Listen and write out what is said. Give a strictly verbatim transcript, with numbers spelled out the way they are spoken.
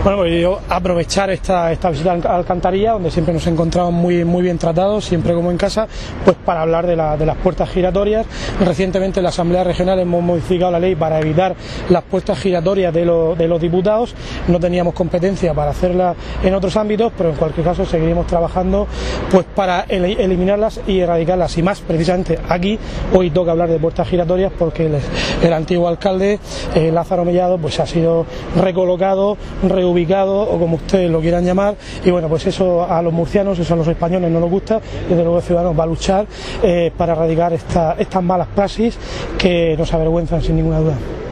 Bueno, pues yo aprovechar esta, esta visita a Alcantarilla, donde siempre nos encontramos muy, muy bien tratados, siempre como en casa, pues para hablar de, la, de las puertas giratorias. Recientemente en la Asamblea Regional hemos modificado la ley para evitar las puertas giratorias de, lo, de los diputados. No teníamos competencia para hacerlas en otros ámbitos, pero en cualquier caso seguiremos trabajando pues para el, eliminarlas y erradicarlas. Y más precisamente aquí, hoy toca hablar de puertas giratorias porque el, el antiguo alcalde, eh, Lázaro Mellado, pues ha sido recolocado, reubicado, ubicado o como ustedes lo quieran llamar, y bueno, pues eso a los murcianos, eso a los españoles no nos gusta, y desde luego Ciudadanos va a luchar eh, para erradicar esta, estas malas praxis que nos avergüenzan sin ninguna duda.